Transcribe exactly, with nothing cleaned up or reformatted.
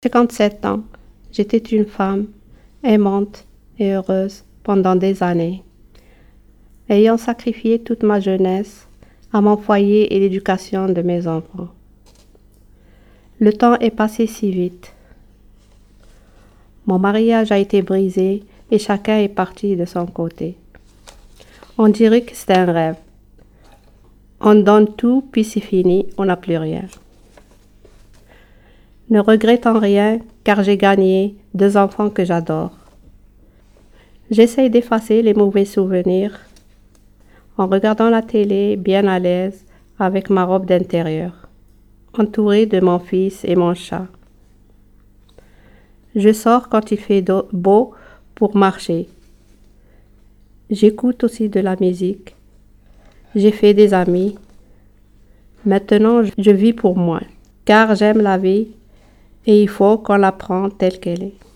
cinquante-sept ans, j'étais une femme aimante et heureuse pendant des années, ayant sacrifié toute ma jeunesse à mon foyer et l'éducation de mes enfants. Le temps est passé si vite. Mon mariage a été brisé et chacun est parti de son côté. On dirait que c'est un rêve. On donne tout, puis c'est fini, on n'a plus rien. Ne regrettant rien, car j'ai gagné deux enfants que j'adore. J'essaye d'effacer les mauvais souvenirs en regardant la télé bien à l'aise avec ma robe d'intérieur, entourée de mon fils et mon chat. Je sors quand il fait beau pour marcher. J'écoute aussi de la musique. J'ai fait des amis. Maintenant, je vis pour moi, car j'aime la vie et il faut qu'on la prenne telle qu'elle est.